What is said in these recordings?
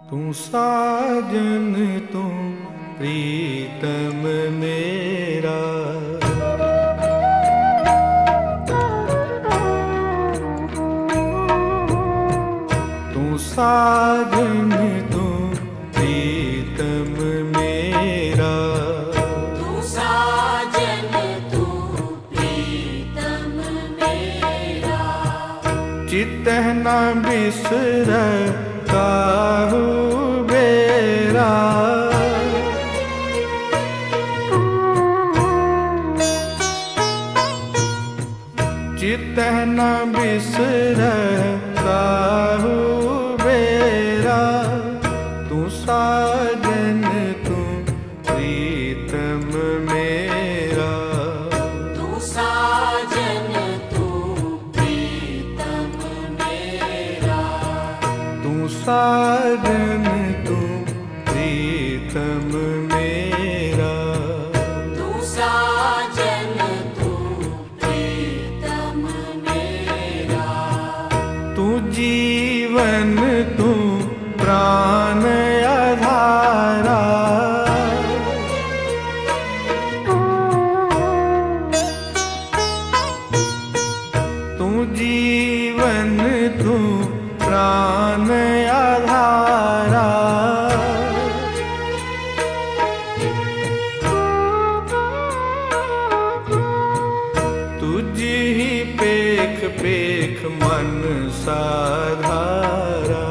तू साजन तू प्रीतम मेरा, तू साजन तू प्रीतम मेरा, तू साजन तू प्रीतम मेरा। चित्तह न बिसर काहू बेरा, चित्तह न बिसर काहू बेरा। तू साजन तू प्रीतम मेरा, तू साजन तू प्रीतम मेरा। तू साजन तू प्रीतम मेरा। तू साजन तू प्रीतम मेरा। तू जीवन तू प्राण आधारा, तू जीवन तू प्राण आधारा। तुझ ही पेख पेख मन साधारा,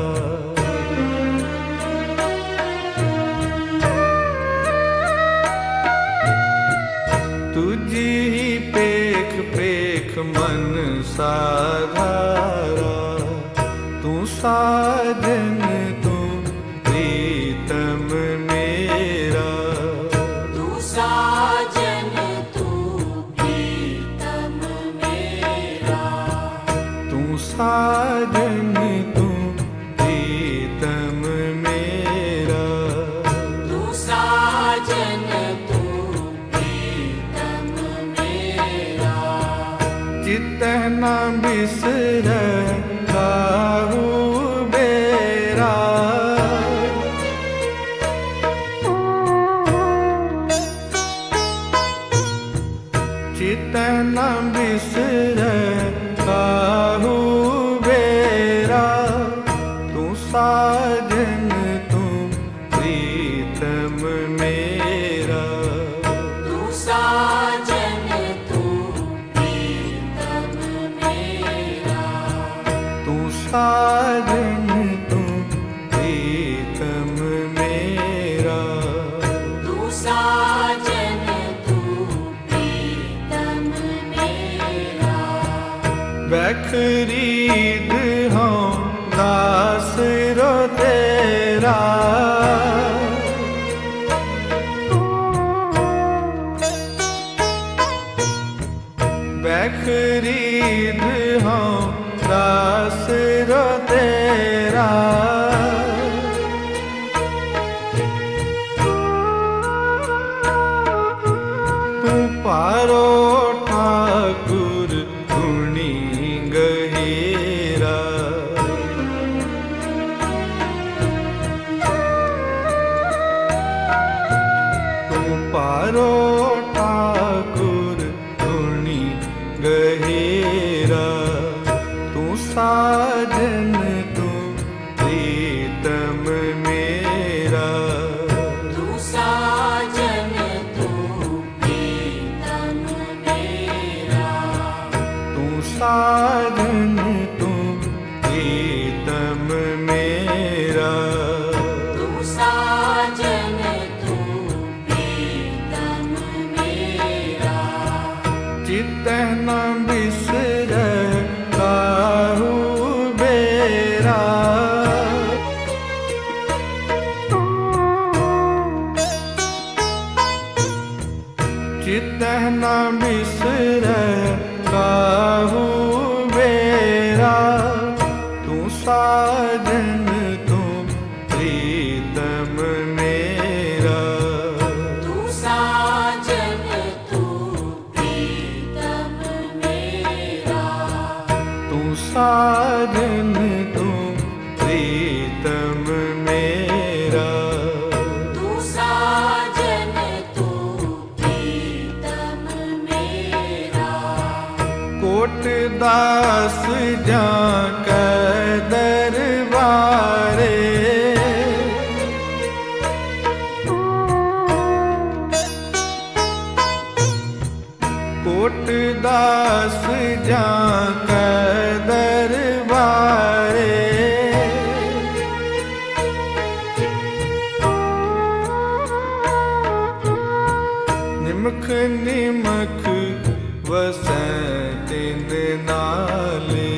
तुझ ही पेख पेख मन साधारा। तू साजन तू प्रीतम मेरा, तू साजन तू प्रीतम मेरा। तू साजन तू प्रीतम मेरा। तू साजन तू प्रीतम मेरा। चित्तह न बिसर काहू बेरा, चित्तह न बिसर काहू बेरा। तू साजन तू प्रीतम मेरा, तू साजन तू प्रीतम मेरा। तू साजन तू प्रीतम मेरा। तू साजन तू प्रीतम मेरा। बैखरीद हों दास रो तेरा, बैखरीद हों दास रो तेरा। तू पारो ठाकुर गुणी गहीरा, तू पारो ठाकुर गुणी गहीरा। तू साजन तू प्रीतम मेरा, तू साजन तू प्रीतम मेरा। तू साजन तू प्रीतम मेरा। तू साजन तू प्रीतम मेरा। चित्तह न बिसर काहू बेरा, चित्तह न बिसर काहू बेरा। तू साजन तू प्रीतम मेरा, तू साजन तू प्रीतम मेरा। तू साजन तू प्रीतम मेरा। कोट दास जाके दरबारे, कोट दास जाके दरबारे, निमख निमख वसै तिन नाले,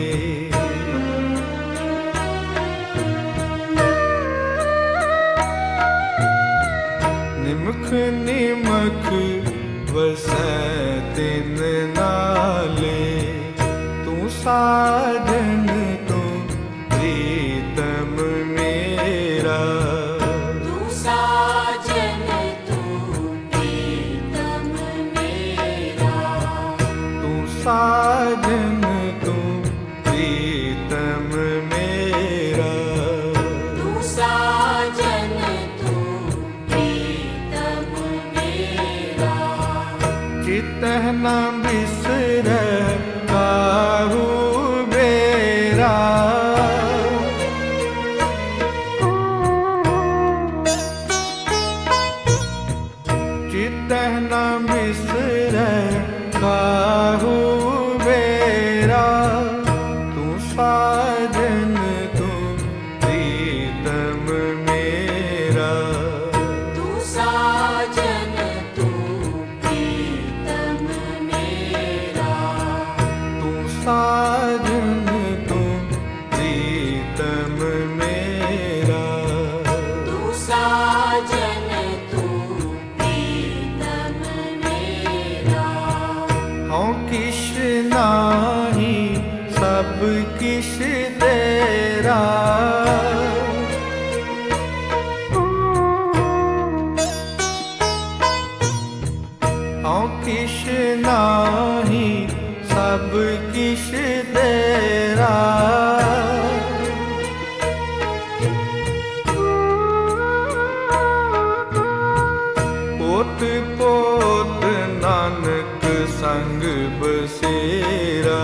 निमख निमख वसै तिन नाले, तू साजन तू प्रीतम मेरा, तू साजन तू प्रीतम मेरा, तू साजन तू प्रीतम मेरा, तू साजन तू प्रीतम मेरा, चितह न बिसरै काहू बेरा, चितह न बिसरै काहू बेरा, तू साजन तू प्रीतम मेरा, तू साजन तू प्रीतम मेरा, तू साजन तू प्रीतम मेरा, तू साजन तू प्रीतम मेरा, हूँ किश नाही सब किश तेरा, हूँ किश नाही सब किश तेरा, पोत पोत नानक संग बसेरा,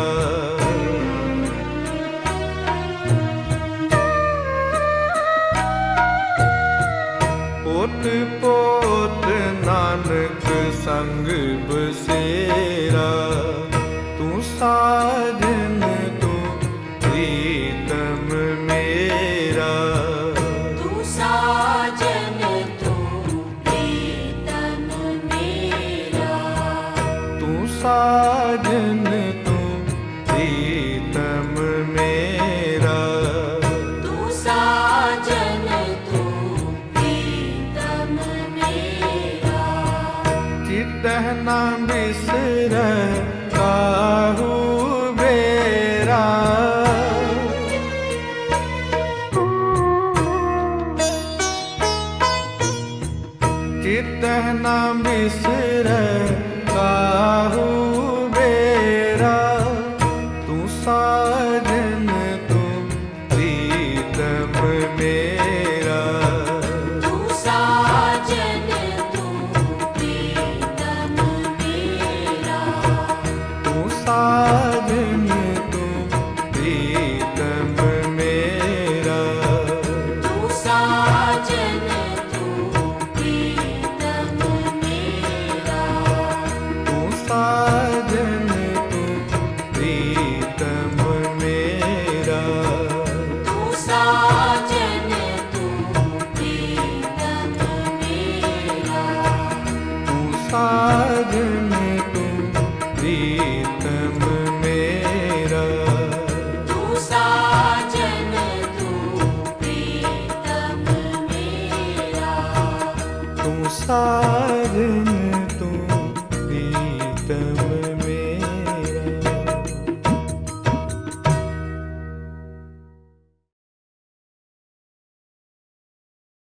पोत पोत नानक संग बसेरा, तू साजन तू प्रीतम मेरा, तू साजन तू प्रीतम मेरा, तू साजन तू प्रीतम मेरा, तू साजन तू प्रीतम मेरा, चितह न बिसरै काहू बेरा, चितह न बिसरै काहू बेरा, तू साजन तू प्रीतम मेरा, तू साजन तू प्रीतम मेरा, तू साजन तू प्रीतम मेरा, तू साजन तू प्रीतम मेरा, तू साजन तू प्रीतम मेरा, तू साजन तू प्रीतम मेरा, तू साजन तू प्रीतम मेरा, तू साजन तू प्रीतम मेरा, तू साजन तू प्रीतम